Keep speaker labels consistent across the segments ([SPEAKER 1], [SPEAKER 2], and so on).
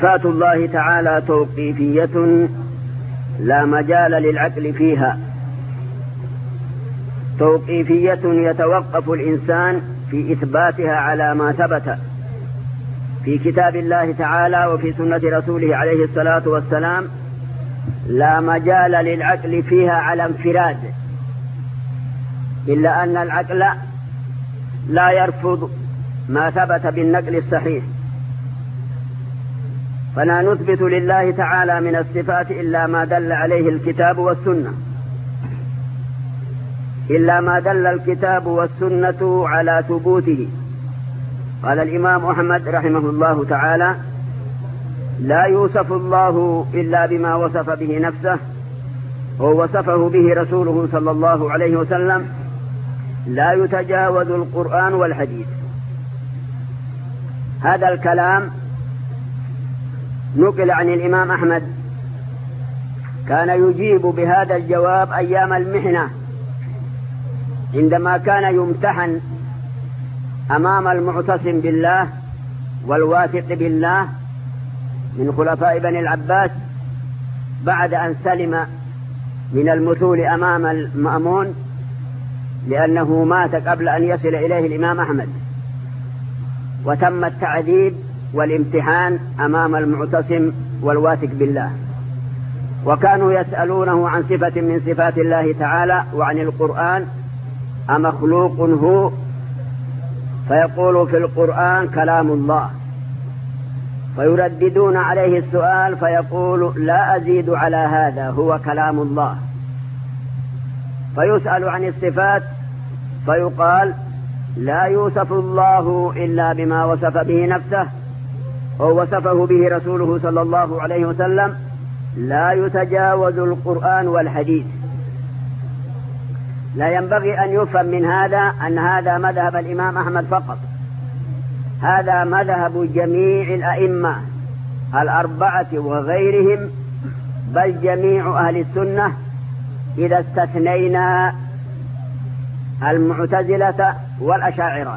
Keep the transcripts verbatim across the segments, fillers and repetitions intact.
[SPEAKER 1] صفات الله تعالى توقيفية لا مجال للعقل فيها، توقيفية يتوقف الإنسان في إثباتها على ما ثبت في كتاب الله تعالى وفي سنة رسوله عليه الصلاة والسلام، لا مجال للعقل فيها على انفراد، إلا أن العقل لا يرفض ما ثبت بالنقل الصحيح، فلا نثبت لله تعالى من الصفات إلا ما دل عليه الكتاب والسنة، إلا ما دل الكتاب والسنة على ثبوته. قال الإمام أحمد رحمه الله تعالى: لا يوصف الله إلا بما وصف به نفسه ووصفه به رسوله صلى الله عليه وسلم، لا يتجاوز القرآن والحديث. هذا الكلام نقل عن الإمام أحمد، كان يجيب بهذا الجواب أيام المحنة عندما كان يمتحن أمام المعتصم بالله والواثق بالله من خلفاء بني العباس، بعد أن سلم من المثول أمام المأمون، لأنه مات قبل أن يصل إليه الإمام أحمد، وتم التعذيب والامتحان أمام المعتصم والواثق بالله، وكانوا يسألونه عن صفة من صفات الله تعالى وعن القرآن: أمخلوق هو؟ فيقول في القرآن كلام الله، فيرددون عليه السؤال فيقول: لا أزيد على هذا، هو كلام الله. فيسأل عن الصفات فيقال: لا يوصف الله إلا بما وصف به نفسه ووصفه به رسوله صلى الله عليه وسلم، لا يتجاوز القرآن والحديث. لا ينبغي أن يفهم من هذا أن هذا مذهب الإمام أحمد فقط، هذا مذهب جميع الأئمة الأربعة وغيرهم، بل جميع أهل السنة إذا استثنينا المعتزلة والأشاعرة.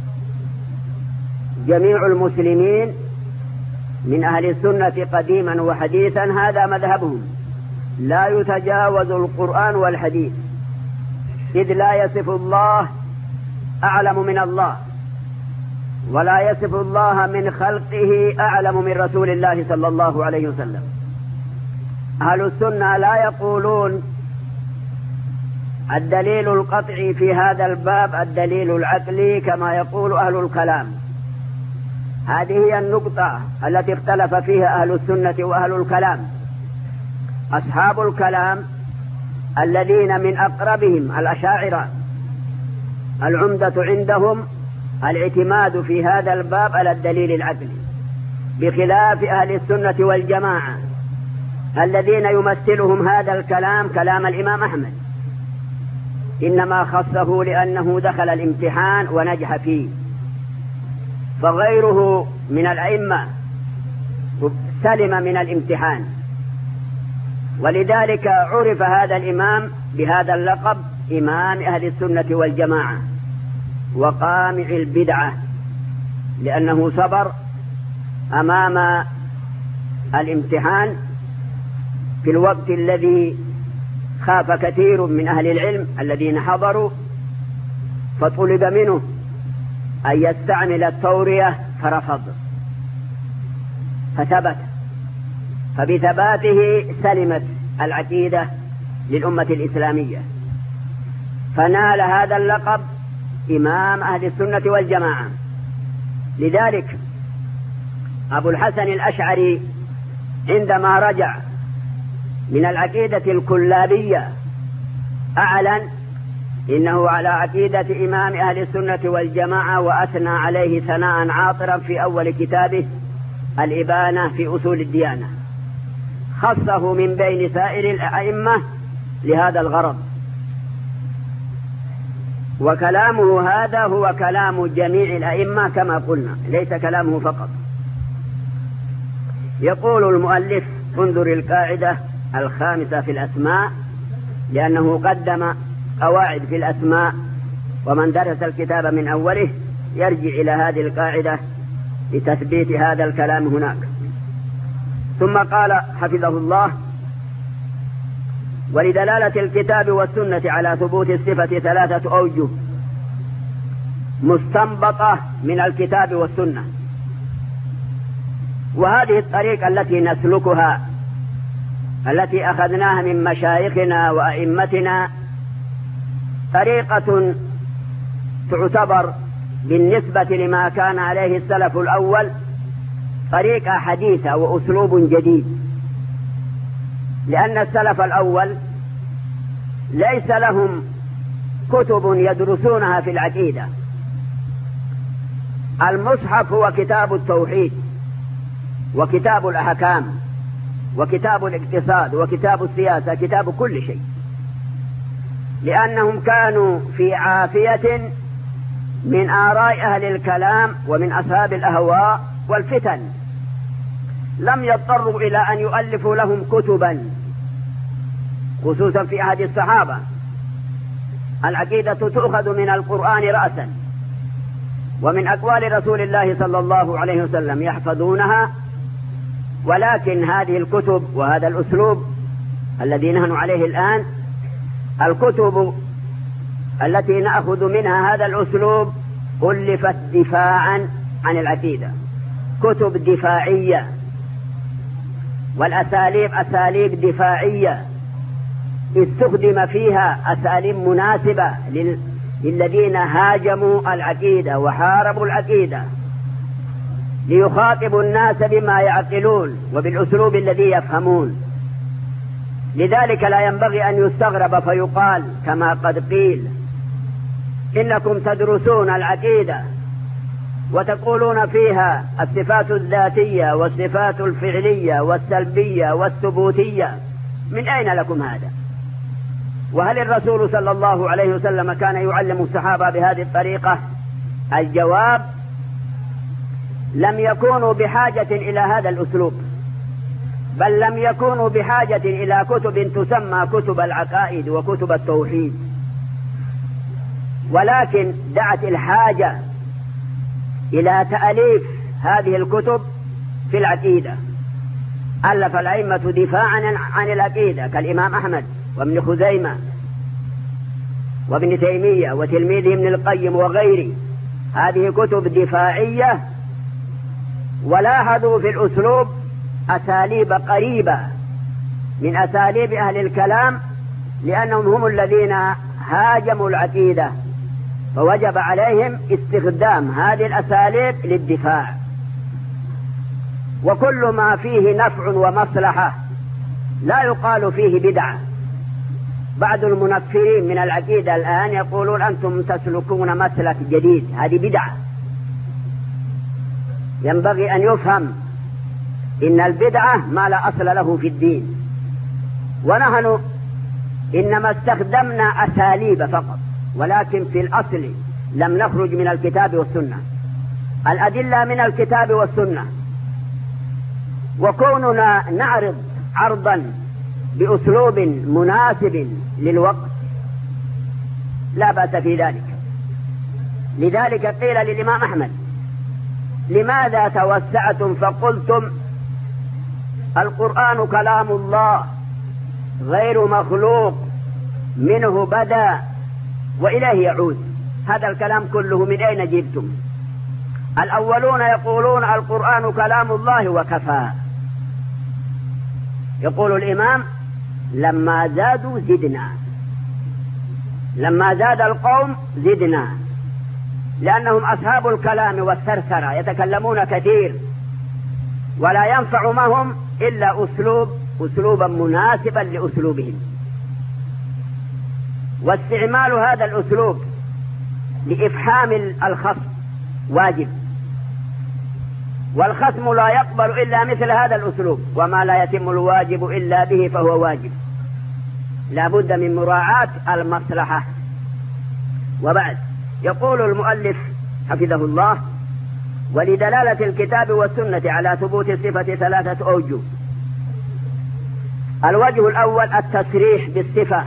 [SPEAKER 1] جميع المسلمين من أهل السنة قديما وحديثا هذا مذهبهم، لا يتجاوز القرآن والحديث، إذ لا يصف الله أعلم من الله، ولا يصف الله من خلقه أعلم من رسول الله صلى الله عليه وسلم. أهل السنة لا يقولون الدليل القطعي في هذا الباب الدليل العقلي كما يقول أهل الكلام. هذه هي النقطة التي اختلف فيها أهل السنة وأهل الكلام. أصحاب الكلام الذين من أقربهم الأشاعرة، العمدة عندهم الاعتماد في هذا الباب على الدليل العقلي، بخلاف أهل السنة والجماعة الذين يمثلهم هذا الكلام كلام الإمام أحمد، إنما خصه لأنه دخل الامتحان ونجح فيه، فغيره من الأئمة سلم من الامتحان، ولذلك عرف هذا الإمام بهذا اللقب: إمام أهل السنة والجماعة وقامع البدعة، لأنه صبر أمام الامتحان في الوقت الذي خاف كثير من أهل العلم الذين حضروا، فطلب منه أن يستعمل التورية فرفض، فثبت، فبثباته سلمت العقيدة للأمة الإسلامية، فنال هذا اللقب إمام أهل السنة والجماعة. لذلك أبو الحسن الأشعري عندما رجع من العقيدة الكلابية أعلن إنه على عقيدة إمام أهل السنة والجماعة، وأثنى عليه ثناء عاطرا في أول كتابه الإبانة في أصول الديانة، خصه من بين سائر الأئمة لهذا الغرض. وكلامه هذا هو كلام جميع الأئمة كما قلنا، ليس كلامه فقط. يقول المؤلف: انظر القاعدة الخامسة في الأسماء، لأنه قدم قواعد في الأسماء، ومن درس الكتاب من أوله يرجع إلى هذه القاعدة لتثبيت هذا الكلام هناك. ثم قال حفظه الله: ولدلالة الكتاب والسنة على ثبوت الصفة ثلاثة أوجه مستنبطة من الكتاب والسنة. وهذه الطريقة التي نسلكها التي أخذناها من مشايخنا وأئمتنا طريقة تعتبر بالنسبة لما كان عليه السلف الأول طريقة حديثة وأسلوب جديد، لأن السلف الأول ليس لهم كتب يدرسونها في العقيدة. المصحف هو كتاب التوحيد وكتاب الأحكام وكتاب الاقتصاد وكتاب السياسة، كتاب كل شيء، لأنهم كانوا في عافية من آراء أهل الكلام ومن أصحاب الأهواء والفتن، لم يضطروا إلى أن يؤلفوا لهم كتبا، خصوصا في عهد الصحابة. العقيدة تؤخذ من القرآن رأسا ومن أقوال رسول الله صلى الله عليه وسلم يحفظونها، ولكن هذه الكتب وهذا الأسلوب الذي نحن عليه الآن، الكتب التي نأخذ منها هذا الأسلوب ألفت دفاعا عن العقيدة، كتب دفاعية، والأساليب أساليب دفاعية استخدم فيها أساليب مناسبة للذين هاجموا العقيدة وحاربوا العقيدة، ليخاطبوا الناس بما يعقلون وبالأسلوب الذي يفهمون. لذلك لا ينبغي أن يستغرب فيقال كما قد قيل: إنكم تدرسون العقيدة وتقولون فيها الصفات الذاتية والصفات الفعلية والسلبية والثبوتية، من أين لكم هذا؟ وهل الرسول صلى الله عليه وسلم كان يعلم الصحابة بهذه الطريقة؟ الجواب: لم يكونوا بحاجة إلى هذا الأسلوب، بل لم يكونوا بحاجة إلى كتب تسمى كتب العقائد وكتب التوحيد، ولكن دعت الحاجة إلى تأليف هذه الكتب في العقيدة. ألف الأئمة دفاعا عن العقيدة كالإمام أحمد وابن خزيمة وابن تيمية وتلميذه ابن القيم وغيره، هذه كتب دفاعية، ولاحظوا في الأسلوب أساليب قريبة من أساليب أهل الكلام، لأنهم هم الذين هاجموا العقيدة، فوجب عليهم استخدام هذه الأساليب للدفاع. وكل ما فيه نفع ومصلحة لا يقال فيه بدعة. بعض المنفرين من العقيدة الآن يقولون أنتم تسلكون مسلك جديد، هذه بدعة. ينبغي أن يفهم إن البدعة ما لا أصل له في الدين، ونحن إنما استخدمنا أساليب فقط، ولكن في الأصل لم نخرج من الكتاب والسنة. الأدلة من الكتاب والسنة، وكوننا نعرض عرضا بأسلوب مناسب للوقت لا بأس في ذلك. لذلك قيل للإمام أحمد: لماذا توسعتم فقلتم القرآن كلام الله غير مخلوق، منه بدأ وإليه يعود؟ هذا الكلام كله من أين جبتم؟ الأولون يقولون القرآن كلام الله وكفى. يقول الإمام: لما زادوا زدنا، لما زاد القوم زدنا، لأنهم أصحاب الكلام والثرثرة، يتكلمون كثير ولا ينفع معهم إلا أسلوب أسلوبا مناسبا لأسلوبهم. واستعمال هذا الأسلوب لإفحام الخصم واجب، والخصم لا يقبل إلا مثل هذا الأسلوب، وما لا يتم الواجب إلا به فهو واجب. لا بد من مراعاة المصلحة. وبعد يقول المؤلف حفظه الله: ولدلالة الكتاب والسنة على ثبوت الصفة ثلاثة أوجه. الوجه الأول التصريح بالصفة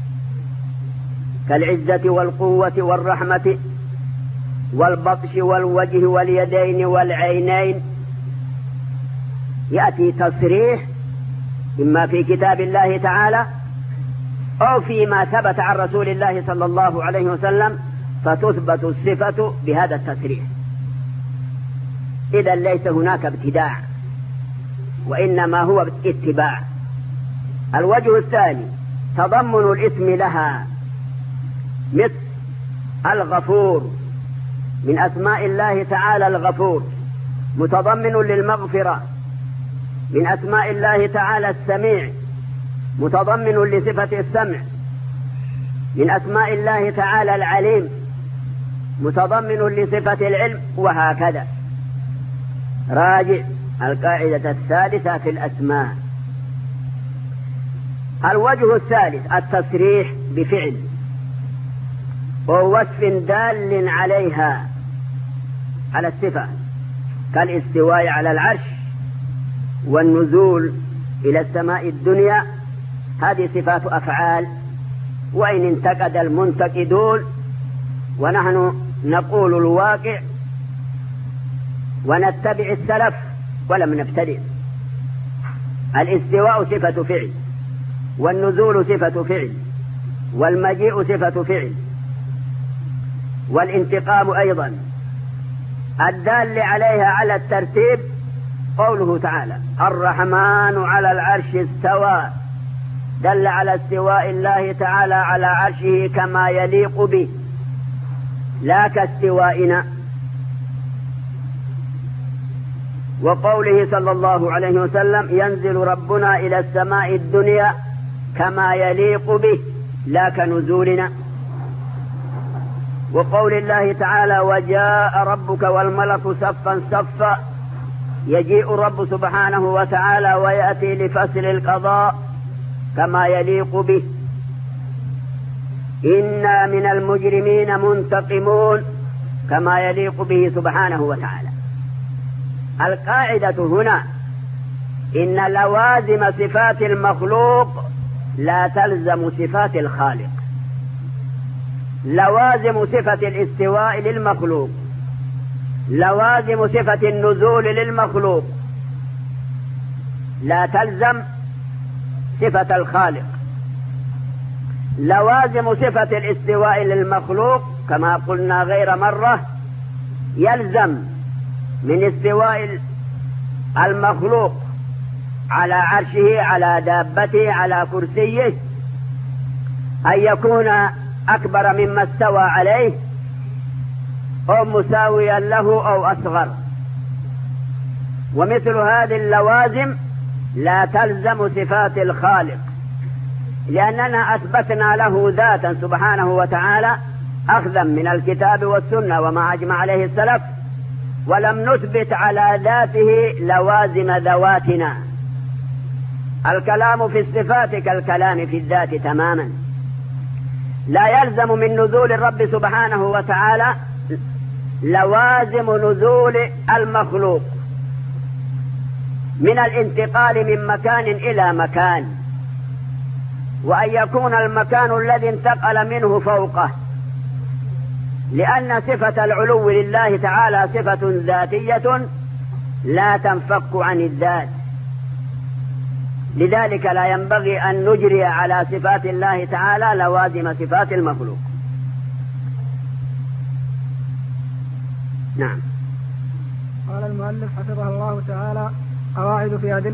[SPEAKER 1] كالعزة والقوة والرحمة والبطش والوجه واليدين والعينين، يأتي تصريح إما في كتاب الله تعالى أو فيما ثبت عن رسول الله صلى الله عليه وسلم، فتثبت الصفة بهذا التصريح. إذا ليس هناك ابتداع، وإنما هو اتباع. الوجه الثاني تضمن الاسم لها، مثل الغفور، من أسماء الله تعالى الغفور، متضمن للمغفرة. من أسماء الله تعالى السميع، متضمن لصفة السمع. من أسماء الله تعالى العليم، متضمن لصفة العلم، وهكذا. راجع القاعدة الثالثة في الأسماء. الوجه الثالث التصريح بفعل ووصف دال عليها، على الصفة، كالاستواء على العرش والنزول إلى السماء الدنيا. هذه صفات أفعال، وإن انتقد المنتقدون ونحن نقول الواقع ونتبع السلف ولم نبتدئ. الاستواء صفة فعل، والنزول صفة فعل، والمجيء صفة فعل، والانتقام أيضا. الدال عليها على الترتيب قوله تعالى الرحمن على العرش استوى، دل على استواء الله تعالى على عرشه كما يليق به، لا كاستوائنا. وقوله صلى الله عليه وسلم ينزل ربنا إلى السماء الدنيا كما يليق به، لا كنزولنا. وقول الله تعالى وجاء ربك والملك صفا صفا، يجيء الرب سبحانه وتعالى ويأتي لفصل القضاء كما يليق به. إنا من المجرمين منتقمون، كما يليق به سبحانه وتعالى. القاعدة هنا إن لوازم صفات المخلوق لا تلزم صفات الخالق. لوازم صفة الاستواء للمخلوق، لوازم صفة النزول للمخلوق، لا تلزم صفة الخالق. لوازم صفة الاستواء للمخلوق كما قلنا غير مرة، يلزم من استواء المخلوق على عرشه، على دابته، على كرسيه، أن يكون أكبر مما استوى عليه أو مساويا له أو أصغر. ومثل هذه اللوازم لا تلزم صفات الخالق، لأننا أثبتنا له ذاتا سبحانه وتعالى أخذا من الكتاب والسنة وما أجمع عليه السلف، ولم نثبت على ذاته لوازم ذواتنا. الكلام في الصفات كالكلام في الذات تماما. لا يلزم من نزول الرب سبحانه وتعالى لوازم نزول المخلوق من الانتقال من مكان إلى مكان، وأن يكون المكان الذي انتقل منه فوقه، لأن صفة العلو لله تعالى صفة ذاتية لا تنفك عن الذات. لذلك لا ينبغي أن نجري على صفات الله تعالى لوازم صفات المخلوق. نعم.
[SPEAKER 2] قال المؤلف حفظه الله تعالى: قواعد في أدلة